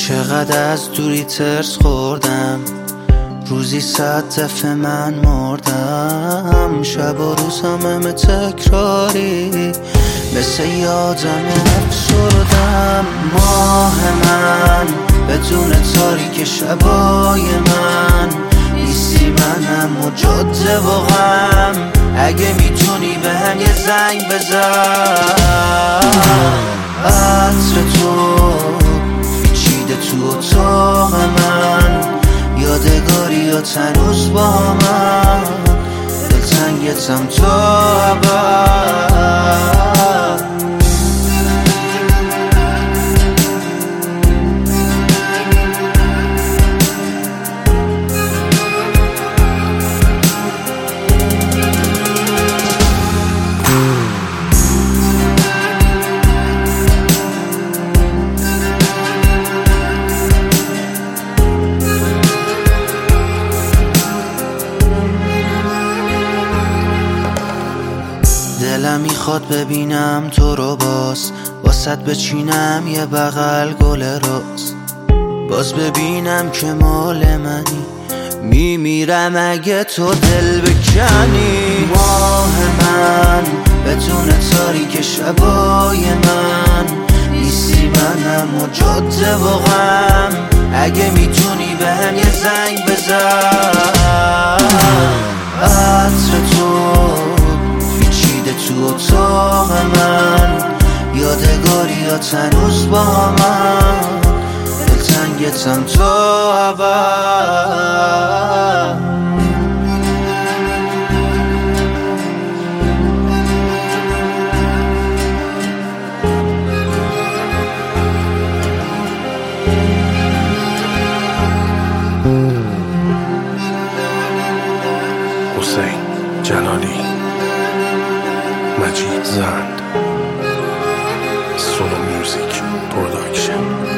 چقدر از دوری ترس خوردم، روزی 100 دفعه من مردم. شب و روز همه تکراری، مثل یادم افسردم. ماه من بدون تاریک شبای من نیستی، منم و جاده و غم. اگه میتونی به هم یه زنگ بزن. عطر تو پیچیده تو اتاق من، یادگاریات هنوز با من، دلتنگتم تا ابد. دلم میخواد ببینم تو رو واسط بچینم یه بغل گل روز. باز ببینم که مال منی، میمیرم اگه تو دل بکنی. ماه من بدون تاریک شبای من نیستی، منم و جاده و غم. اگه میتونی به هم یه زنگ بزن. عطر تو تو اتاق من، یادگاریات هنوز با من، دلتنگتم تا ابد. حسین جلالی، مجید زند، سولو میوزیک پروداکشن.